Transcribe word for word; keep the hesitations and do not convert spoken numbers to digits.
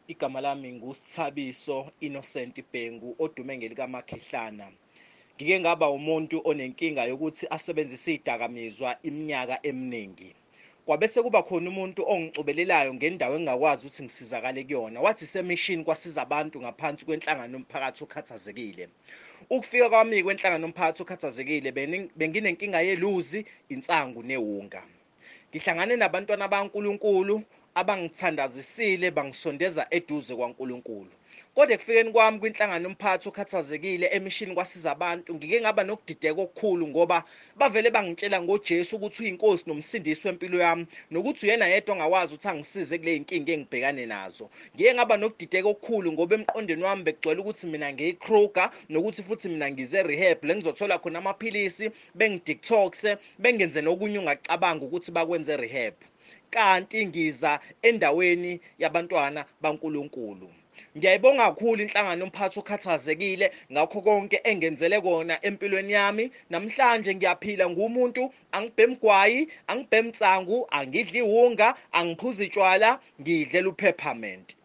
Igama lami nguSithabiso Innocent Bhengu odume ngelikaMakhehlana. Ngike ngaba umuntu onenkinga yokuthi asebenzise izidakamizwa iminyaka eminingi. Kwabese kuba khona umuntu ongicobelelayo ngendawo engakwazi ukuthi ngisizakale kuyona. Wathi semishini kwasiza abantu ngaphansi kwenhlangano yomphakathi okhathazekile. Ukufika kwami kwenhlangano yomphakathi okhathazekile benginenkinga yeluzi, insangu newunga. Ngihlangane nabantwana baNkulunkulu abangithandazisile bangisondeza eduze kwaNkulunkulu. Kodwa ekufikeni kwami kwinhlangano yomphakathi okhathazekile emishini kwasiza abantu, ngike ngaba nokudideka okukhulu ngoba bavele bangitshela ngoJesu ukuthi uyinkosi nomsindisi wempilo yami nokuthi uyena yedwa ongawazi ukuthi angisize kule zinkinga engibhekane nazo. Ngike ngaba nokudideka okukhulu ngoba emqondweni wami bekugcwele ukuthi mina ngiyi-Kruger nokuthi futhi mina ngize rehab la ngizothola khona amaphilisi, bengi-detox, bengenze nokunye ungacabanga ukuthi bakwenze rehab. Kanti ngiza endaweni yabantwana baNkulunkulu. Ngiyayibonga kakhulu inhlangano yomphakathi okhathazekile ngakho konke engenzele kona empilweni yami. Namhlanje ngiyaphila ngumuntu, angibhemi gwayi, angibhemi tsangu, angidli iwunga, angiphuzi tshwala, ngidlela upeppermint.